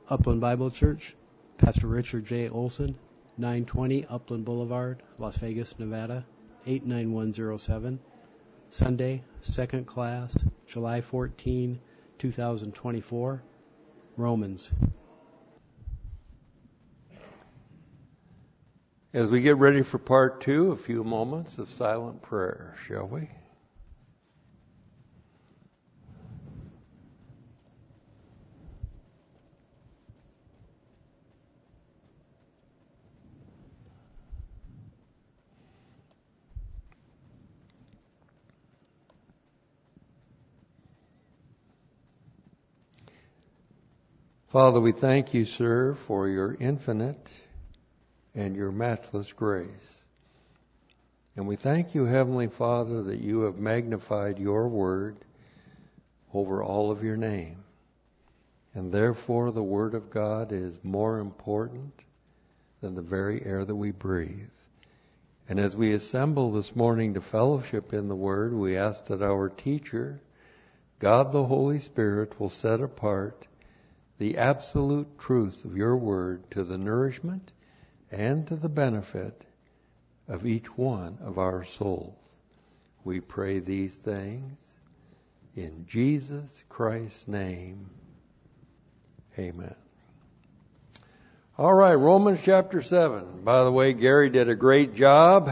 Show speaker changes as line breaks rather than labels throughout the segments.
Upland Bible Church, Pastor Richard J. Olson, 920 Upland Boulevard, Las Vegas, Nevada, 89107. Sunday, second class, July 14, 2024. Romans.
As we get ready for part 2, a few moments of silent prayer, shall we? Father, we thank you, sir, for your infinite and your matchless grace. And we thank you, Heavenly Father, that you have magnified your word over all of your name. And therefore the word of God is more important than the very air that we breathe. And as we assemble this morning to fellowship in the word, we ask that our teacher, God the Holy Spirit, will set apart the absolute truth of your word to the nourishment and to the benefit of each one of our souls. We pray these things in Jesus Christ's name. Amen. All right, Romans chapter 7. By the way, Gary did a great job.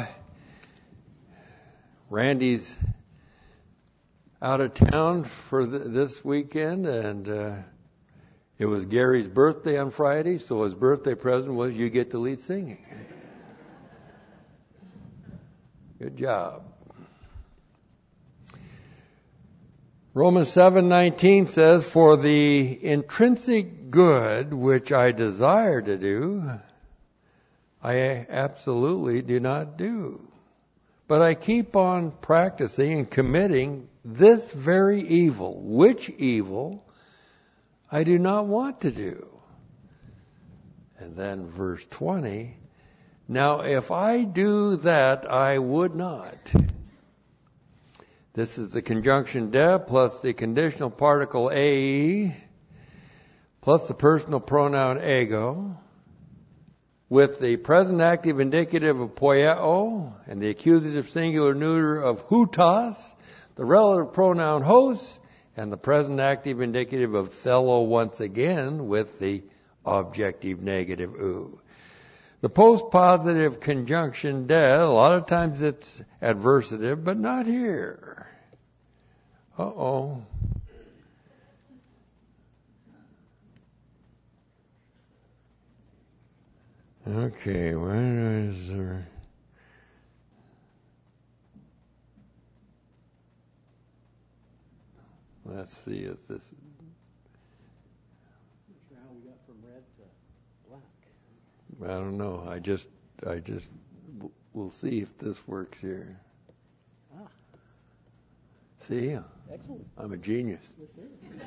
Randy's out of town for this weekend, and it was Gary's birthday on Friday, so his birthday present was you get to lead singing. Good job. Romans 7:19 says, "For the intrinsic good which I desire to do, I absolutely do not do. But I keep on practicing and committing this very evil, which evil I do not want to do." And then verse 20, "Now if I do that, I would not." This is the conjunction de plus the conditional particle a plus the personal pronoun ego with the present active indicative of poieo and the accusative singular neuter of hutas, the relative pronoun hos, and the present active indicative of thelo once again with the objective negative ou. The postpositive conjunction de, a lot of times it's adversative, but not here. Uh-oh. Okay, where is there? Let's see if this.
Not sure how we got from red to black.
I don't know. I just. We'll see if this works here.
Ah.
See?
Excellent.
I'm a genius.
Yes, sir.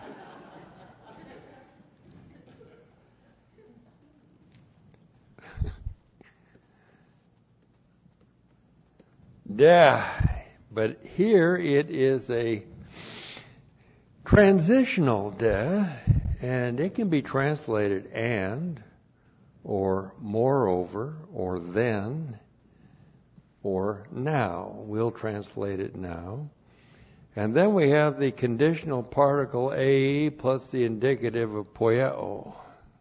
Yeah, but here it is a transitional de, and it can be translated and, or moreover, or then, or now. We'll translate it now. And then we have the conditional particle a plus the indicative of poieo.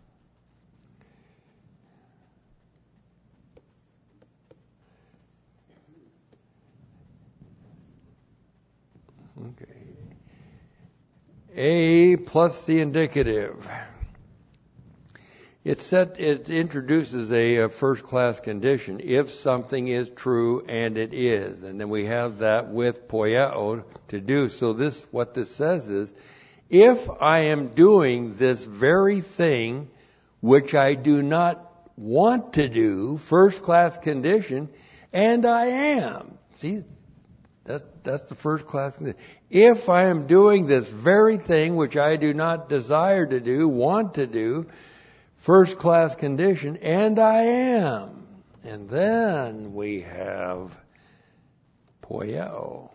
Okay. A plus the indicative. It introduces a first-class condition. If something is true, and it is. And then we have that with poieo to do. So what this says is, if I am doing this very thing which I do not want to do, first-class condition, and I am. See? That's the first class condition. If I am doing this very thing which I do not desire to do, want to do, first class condition, and I am. And then we have poieo.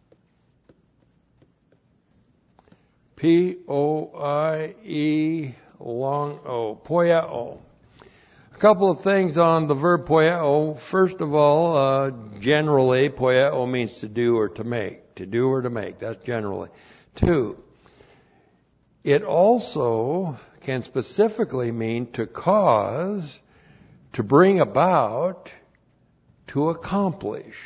P-O-I-E-O. poieo. A couple of things on the verb poieo. First of all, generally, poieo means to do or to make. To do or to make. That's generally. 2, it also can specifically mean to cause, to bring about, to accomplish.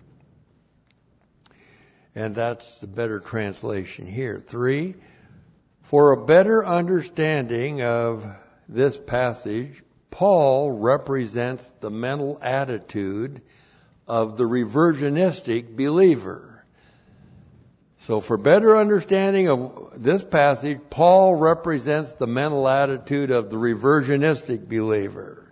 And that's the better translation here. 3, for a better understanding of this passage, Paul represents the mental attitude of the reversionistic believer. So for better understanding of this passage, Paul represents the mental attitude of the reversionistic believer.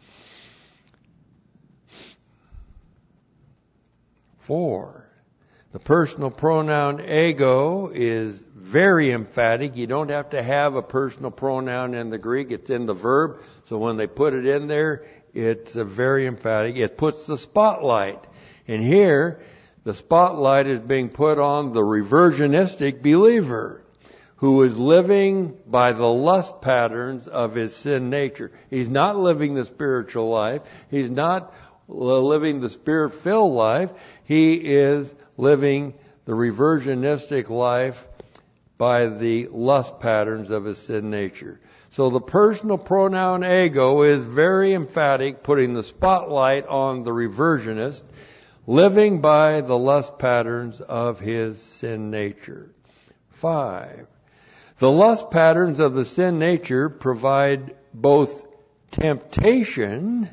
4, the personal pronoun ego is very emphatic. You don't have to have a personal pronoun in the Greek. It's in the verb. So when they put it in there, it's very emphatic. It puts the spotlight. And here, the spotlight is being put on the reversionistic believer who is living by the lust patterns of his sin nature. He's not living the spiritual life. He's not living the spirit-filled life. He is living the reversionistic life by the lust patterns of his sin nature. So the personal pronoun ego is very emphatic, putting the spotlight on the reversionist, living by the lust patterns of his sin nature. 5, the lust patterns of the sin nature provide both temptation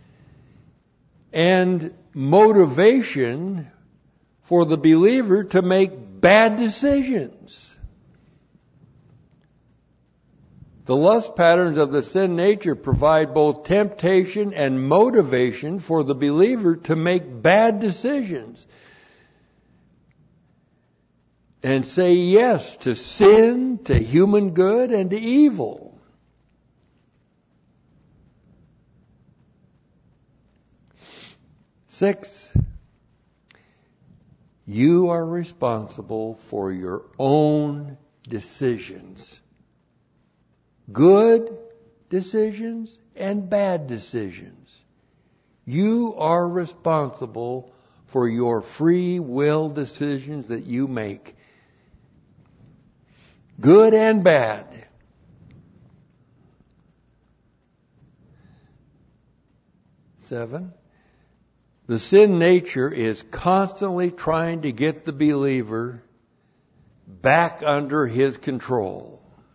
and motivation for the believer to make bad decisions. The lust patterns of the sin nature provide both temptation and motivation for the believer to make bad decisions and say yes to sin, to human good, and to evil. Six, you are responsible for your own decisions. Good decisions and bad decisions. You are responsible for your free will decisions that you make. Good and bad. 7, the sin nature is constantly trying to get the believer back under his control.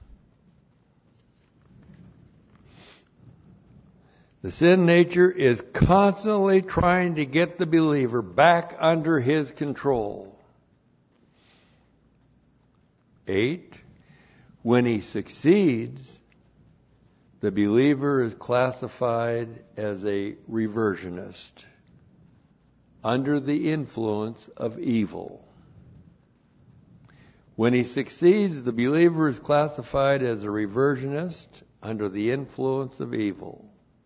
The sin nature is constantly trying to get the believer back under his control. 8, when he succeeds, the believer is classified as a reversionist, under the influence of evil. When he succeeds, the believer is classified as a reversionist, under the influence of evil.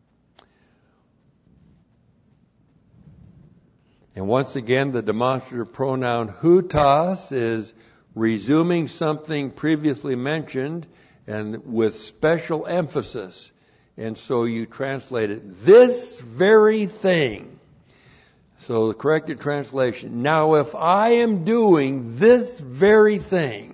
And once again, the demonstrative pronoun hutas is resuming something previously mentioned and with special emphasis. And so you translate it, this very thing. So the corrected translation, now if I am doing this very thing.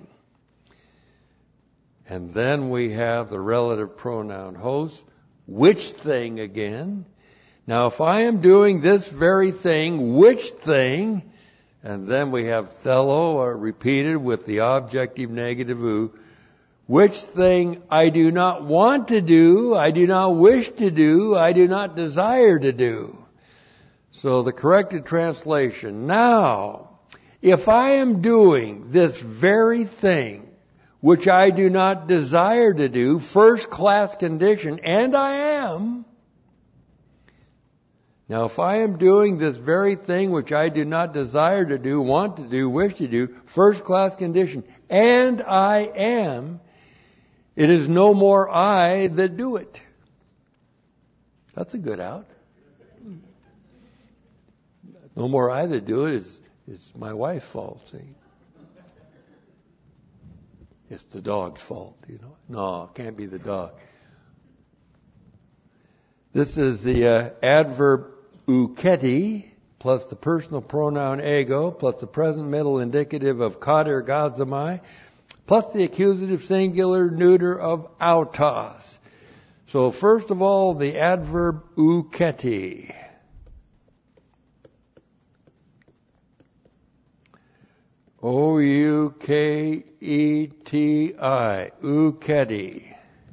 And then we have the relative pronoun hos, which thing again. Now, if I am doing this very thing, which thing? And then we have thelo, repeated with the objective negative u. Which thing I do not want to do, I do not wish to do, I do not desire to do. So the corrected translation, now, if I am doing this very thing, which I do not desire to do, first class condition, and I am. Now, if I am doing this very thing which I do not desire to do, want to do, wish to do, first class condition, and I am, it is no more I that do it. That's a good out. No more I that do it, it's my wife's fault, see. it's the dog's fault, No, it can't be the dog. This is the adverb uketi plus the personal pronoun ego plus the present middle indicative of katergazomai plus the accusative singular neuter of autos. So first of all, the adverb uketi. O-U-K-E-T-I, uketi.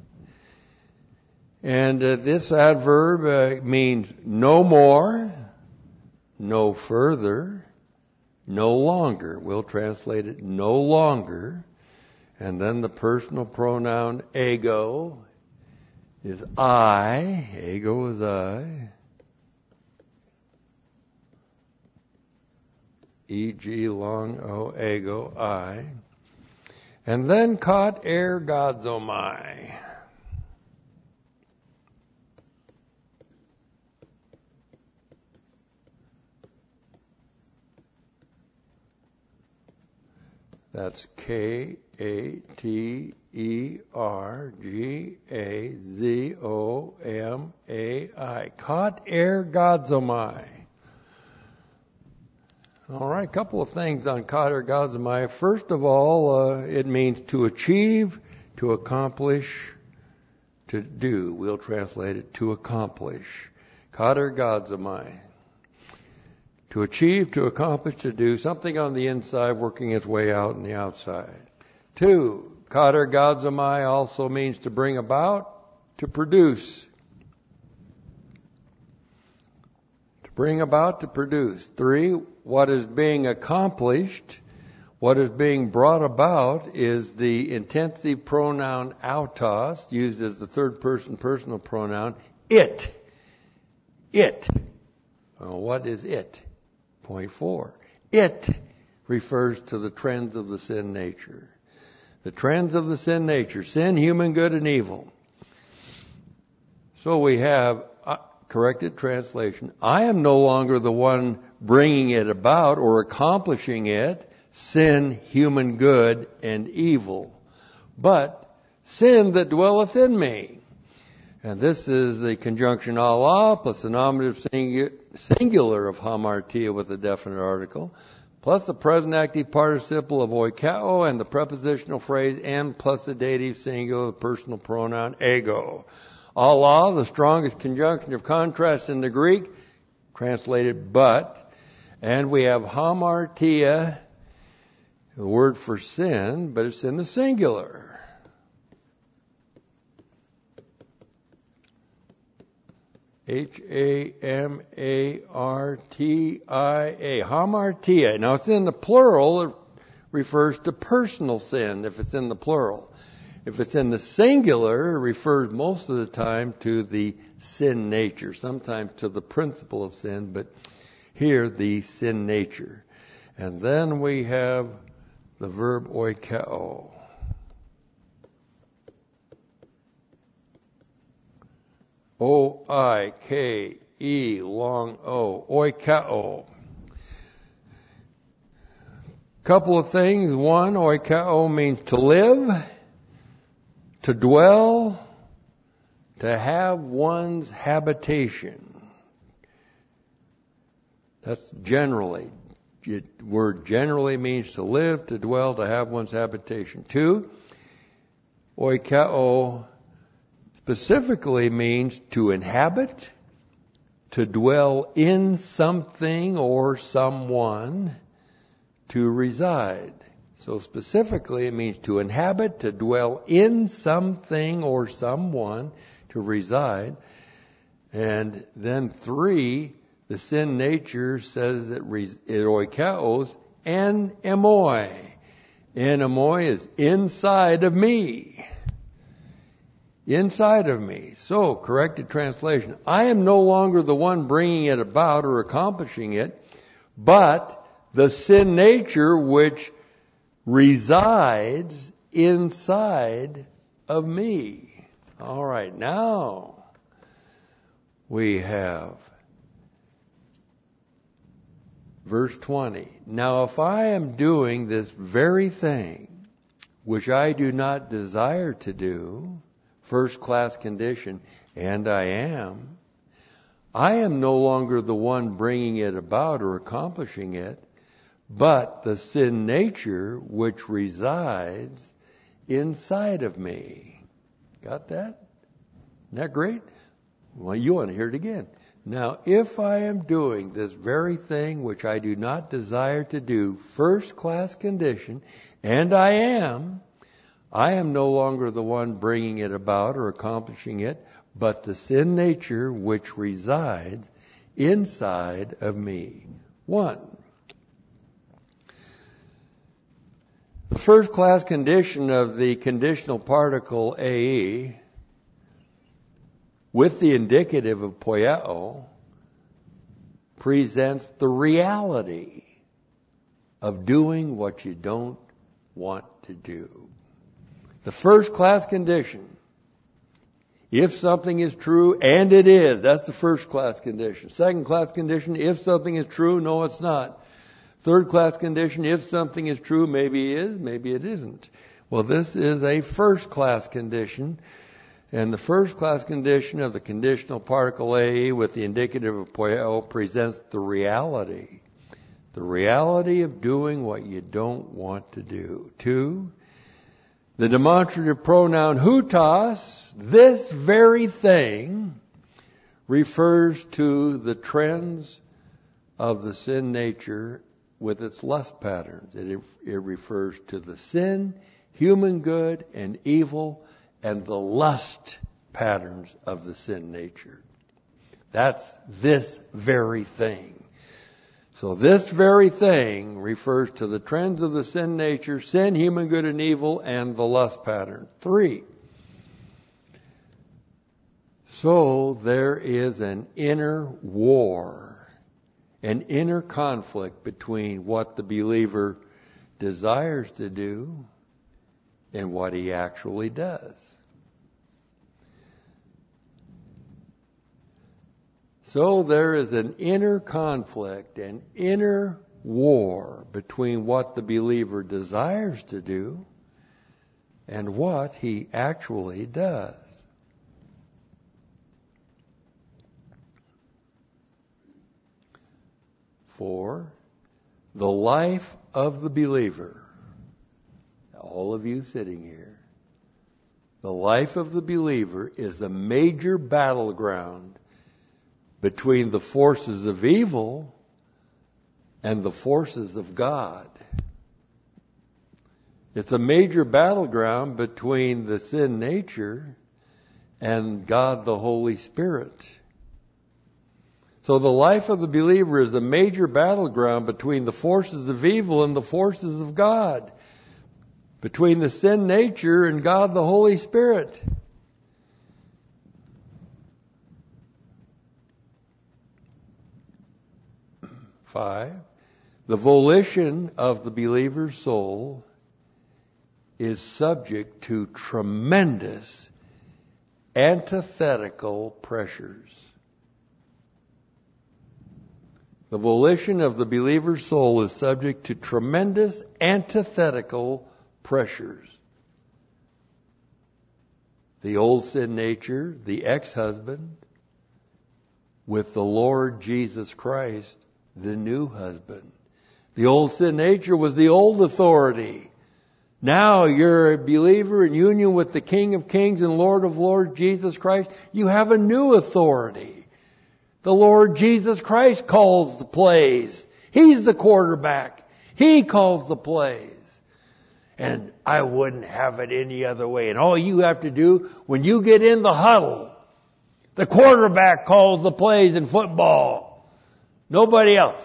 And this adverb means no more, no further, no longer. We'll translate it no longer. And then the personal pronoun ego is I. Ego is I. E-G long O, ego, I. And then katergazomai. That's Katergazomai. Katergazomai. All right, a couple of things on katergazomai. First of all, it means to achieve, to accomplish, to do. We'll translate it to accomplish. Katergazomai. To achieve, to accomplish, to do something on the inside, working its way out on the outside. 2, katergazomai also means to bring about, to produce. To bring about, to produce. 3, what is being accomplished, what is being brought about is the intensive pronoun autos, used as the third person personal pronoun, it. It. Well, what is it? Point 4. It refers to the trends of the sin nature. The trends of the sin nature. Sin, human, good, and evil. So we have corrected translation. I am no longer the one bringing it about or accomplishing it. Sin, human, good, and evil. But sin that dwelleth in me. And this is the conjunction Allah plus the nominative singular of hamartia with a definite article, plus the present active participle of oikeo and the prepositional phrase and plus the dative singular personal pronoun ego. Allah, the strongest conjunction of contrast in the Greek, translated but, and we have hamartia, the word for sin, but it's in the singular. Hamartia. Hamartia. Now it's in the plural, it refers to personal sin if it's in the plural. If it's in the singular, it refers most of the time to the sin nature, sometimes to the principle of sin, but here the sin nature. And then we have the verb oikeo. O-I-K-E long O. Oikeo. Couple of things. One, oikeo means to live, to dwell, to have one's habitation. That's generally. The word generally means to live, to dwell, to have one's habitation. 2, oikeo specifically means to inhabit, to dwell in something or someone, to reside. So specifically it means to inhabit, to dwell in something or someone, to reside. And then 3, the sin nature says that it oikeos en emoi. En emoi is inside of me. Inside of me. So, corrected translation. I am no longer the one bringing it about or accomplishing it, but the sin nature which resides inside of me. All right, now we have verse 20. Now, if I am doing this very thing, which I do not desire to do, first class condition, and I am no longer the one bringing it about or accomplishing it, but the sin nature which resides inside of me. Got that? Isn't that great? Well, you want to hear it again. Now, if I am doing this very thing which I do not desire to do, first class condition, and I am no longer the one bringing it about or accomplishing it, but the sin nature which resides inside of me. 1. The first class condition of the conditional particle AE with the indicative of poieo presents the reality of doing what you don't want to do. The first class condition, if something is true, and it is, that's the first class condition. Second class condition, if something is true, no it's not. Third class condition, if something is true, maybe it is, maybe it isn't. Well, this is a first class condition. And the first class condition of the conditional particle A with the indicative of poieo presents the reality of doing what you don't want to do. 2, the demonstrative pronoun hutas, this very thing, refers to the trends of the sin nature with its lust patterns. It refers to the sin, human good, and evil, and the lust patterns of the sin nature. That's this very thing. So this very thing refers to the trends of the sin nature, sin, human good, and evil, and the lust pattern. 3. So there is an inner war, an inner conflict between what the believer desires to do and what he actually does. So there is an inner conflict, an inner war between what the believer desires to do and what he actually does. For the life of the believer, all of you sitting here, the life of the believer is the major battleground between the forces of evil and the forces of God. It's a major battleground between the sin nature and God the Holy Spirit. So the life of the believer is a major battleground between the forces of evil and the forces of God, between the sin nature and God the Holy Spirit. Five, the volition of the believer's soul is subject to tremendous antithetical pressures. The volition of the believer's soul is subject to tremendous antithetical pressures. The old sin nature, the ex-husband, with the Lord Jesus Christ, the new husband. The old sin nature was the old authority. Now you're a believer in union with the King of Kings and Lord of Lords, Jesus Christ. You have a new authority. The Lord Jesus Christ calls the plays. He's the quarterback. He calls the plays. And I wouldn't have it any other way. And all you have to do, when you get in the huddle, the quarterback calls the plays in football. Nobody else.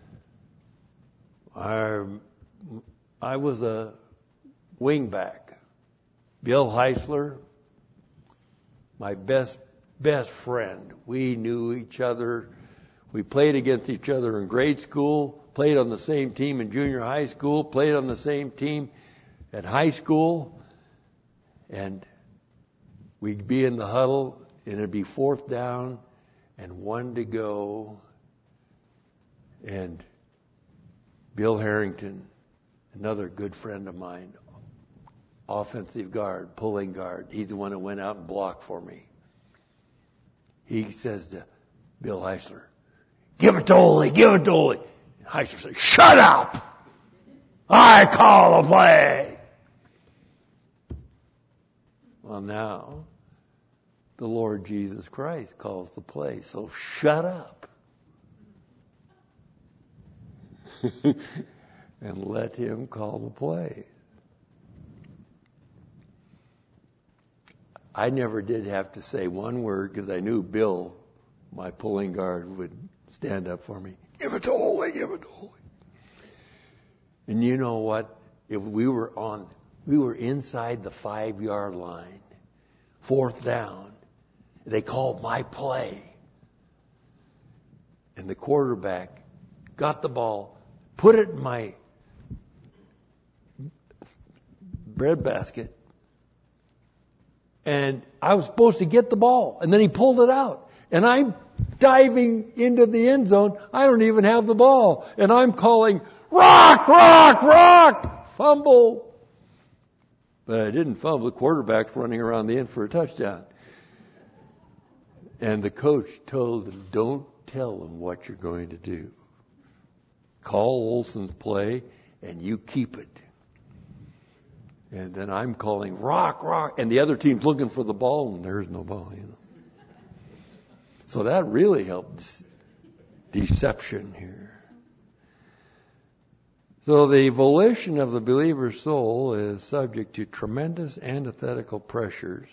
I was a wingback. Bill Heisler, my best friend. We knew each other. We played against each other in grade school, played on the same team in junior high school, played on the same team at high school. And we'd be in the huddle, and it'd be 4th down and 1 to go. And Bill Harrington, another good friend of mine, offensive guard, pulling guard. He's the one who went out and blocked for me. He says to Bill Heisler, "Give it to Ole, give it to Ole." And Heisler says, "Shut up! I call the play." Well, now the Lord Jesus Christ calls the play, so shut up. And let him call the play. I never did have to say one word because I knew Bill, my pulling guard, would stand up for me. "Give it to Ole, give it to Ole." And you know what? If we were inside the 5-yard line, 4th down. They called my play. And the quarterback got the ball, put it in my bread basket, and I was supposed to get the ball. And then he pulled it out. And I'm diving into the end zone. I don't even have the ball. And I'm calling, "Rock, rock, rock!" Fumble. But I didn't fumble. The quarterback's running around the end for a touchdown. And the coach told him, "Don't tell him what you're going to do. Call Olson's play, and you keep it." And then I'm calling, "Rock, rock," and the other team's looking for the ball, and there's no ball, So that really helped deception here. So the volition of the believer's soul is subject to tremendous antithetical pressures.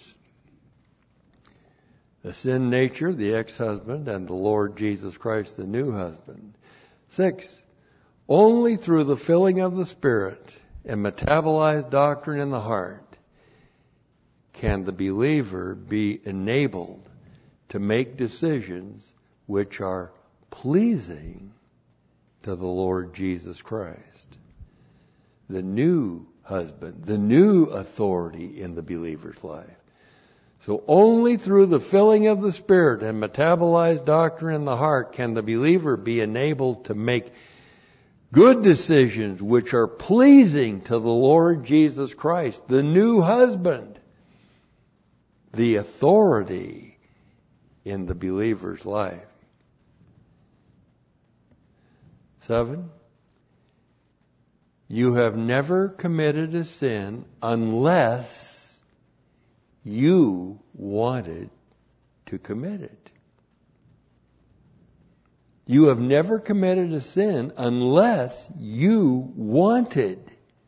The sin nature, the ex-husband, and the Lord Jesus Christ, the new husband. 6, only through the filling of the Spirit and metabolized doctrine in the heart can the believer be enabled to make decisions which are pleasing to the Lord Jesus Christ. The new husband, the new authority in the believer's life. So only through the filling of the Spirit and metabolized doctrine in the heart can the believer be enabled to make good decisions which are pleasing to the Lord Jesus Christ, the new husband, the authority in the believer's life. 7, you have never committed a sin unless you wanted to commit it. You have never committed a sin unless you wanted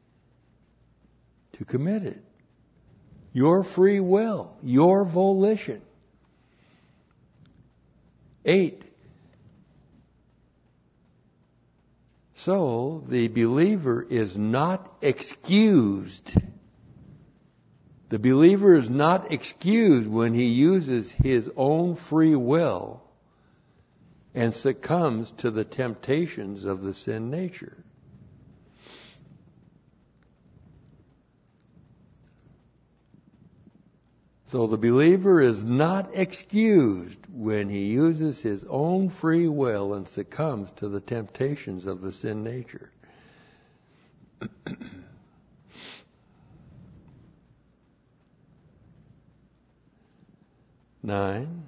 to commit it. Your free will, your volition. 8, so the believer is not excused. The believer is not excused when he uses his own free will and succumbs to the temptations of the sin nature. So the believer is not excused when he uses his own free will and succumbs to the temptations of the sin nature. 9,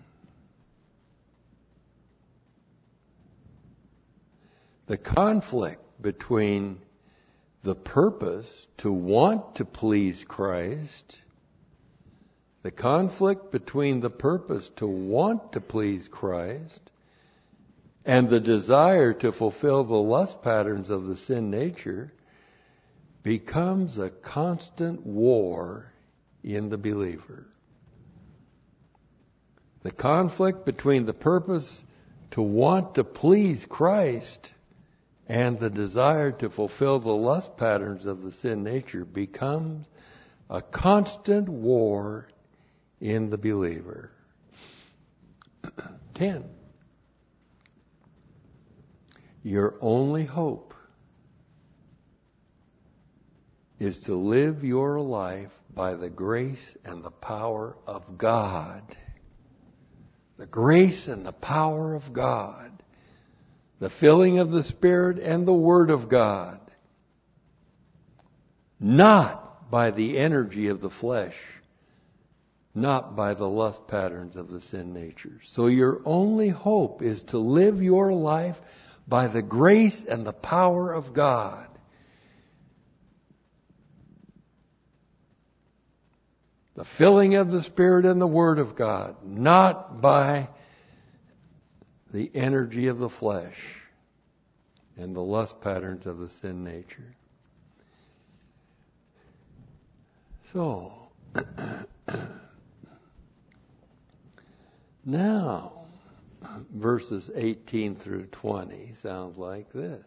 the conflict between the purpose to want to please Christ, the conflict between the purpose to want to please Christ and the desire to fulfill the lust patterns of the sin nature becomes a constant war in the believer. The conflict between the purpose to want to please Christ and the desire to fulfill the lust patterns of the sin nature becomes a constant war in the believer. 10, your only hope is to live your life by the grace and the power of God. The grace and the power of God. The filling of the Spirit and the Word of God. Not not by the energy of the flesh, not by the lust patterns of the sin nature. So your only hope is to live your life by the grace and the power of God. The filling of the Spirit and the Word of God, not by the energy of the flesh and the lust patterns of the sin nature. So, now, verses 18 through 20 sounds like this.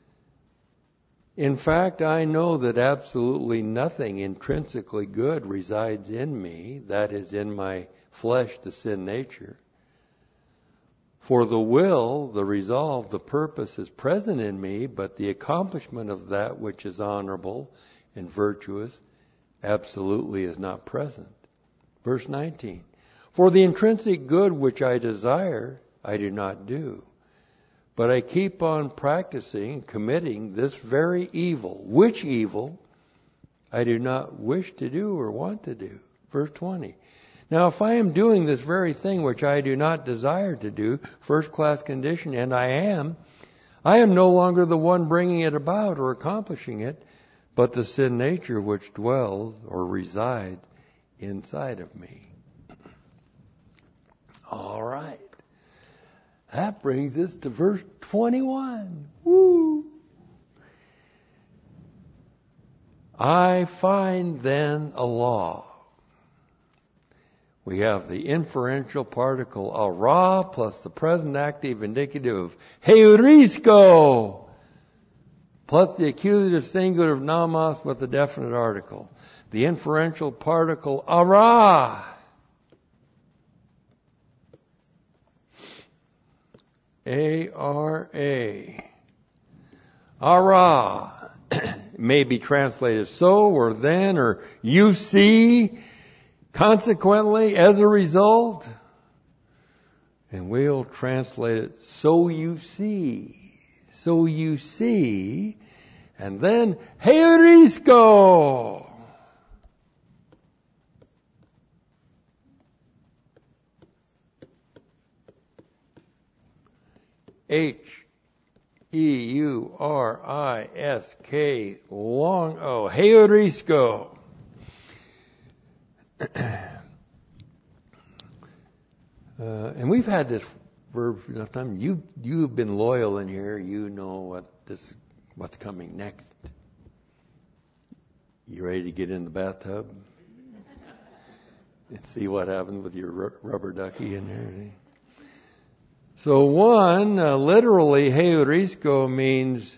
In fact, I know that absolutely nothing intrinsically good resides in me, that is, in my flesh, the sin nature. For the will, the resolve, the purpose is present in me, but the accomplishment of that which is honorable and virtuous absolutely is not present. Verse 19. For the intrinsic good which I desire, I do not do. But I keep on practicing, committing this very evil. Which evil I do not wish to do or want to do. Verse 20. Now if I am doing this very thing which I do not desire to do, first class condition, and I am no longer the one bringing it about or accomplishing it, but the sin nature which dwells or resides inside of me. All right. That brings us to verse 21. Woo! I find then a law. We have the inferential particle ara plus the present active indicative of heurisko plus the accusative singular of nomos with the definite article. The inferential particle ara. A-R-A. Ara. May be translated so or then or you see, consequently, as a result. And we'll translate it so you see. So you see. And then heurisko. H-E-U-R-I-S-K long O. Heurisko. And we've had this verb for enough time. You've been loyal in here. You know what's coming next. You ready to get in the bathtub and see what happens with your rubber ducky in there? So one, literally, heurisko means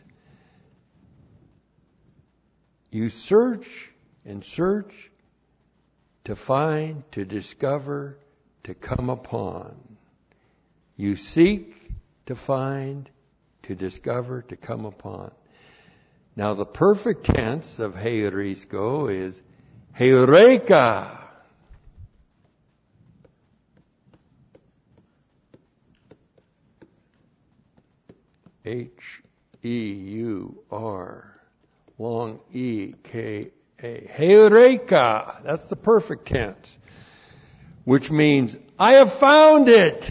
you search and search to find, to discover, to come upon. You seek to find, to discover, to come upon. Now the perfect tense of heurisko is heureka. H-E-U-R long E-K-A. Heureka. That's the perfect tense. Which means, I have found it.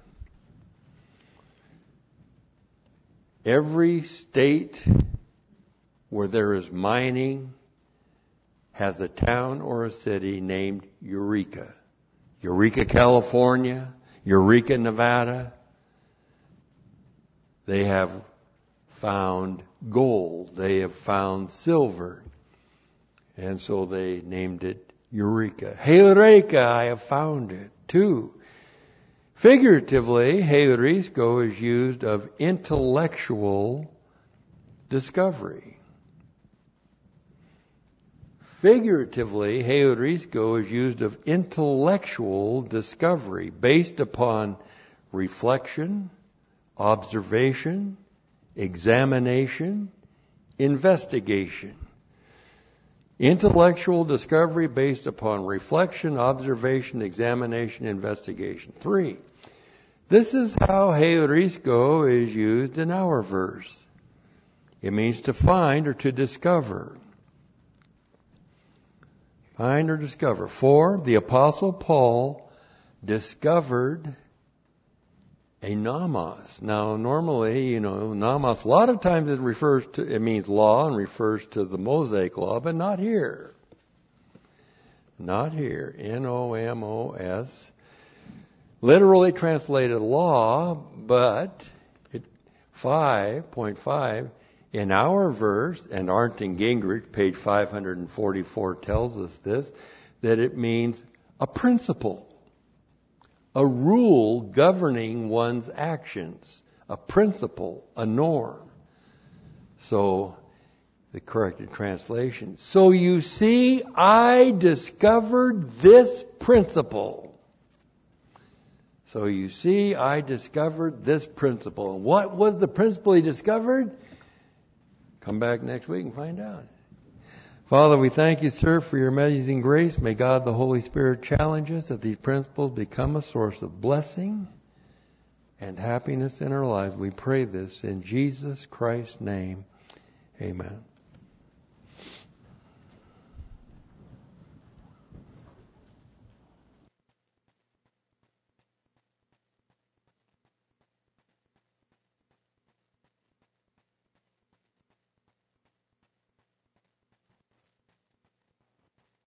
Every state where there is mining has a town or a city named Eureka. Eureka, California. Eureka, Nevada. They have found gold. They have found silver. And so they named it Eureka. Heureka, I have found it. 2. Figuratively, heurisko is used of intellectual discovery. Figuratively, heurisko is used of intellectual discovery based upon reflection, observation, examination, investigation. Intellectual discovery based upon reflection, observation, examination, investigation. 3. This is how heurisko is used in our verse. It means to find or to discover. Find or discover. 4, the Apostle Paul discovered a nomos. Now, normally, nomos, a lot of times it means law and refers to the Mosaic law, but not here. Not here. N-O-M-O-S. Literally translated law, but 5.5 in our verse, and Arndt and Gingrich, page 544, tells us this, that it means a principle, a rule governing one's actions, a principle, a norm. So, the corrected translation. So you see, I discovered this principle. So you see, I discovered this principle. And what was the principle he discovered? Come back next week and find out. Father, we thank you, sir, for your amazing grace. May God the Holy Spirit challenge us that these principles become a source of blessing and happiness in our lives. We pray this in Jesus Christ's name. Amen.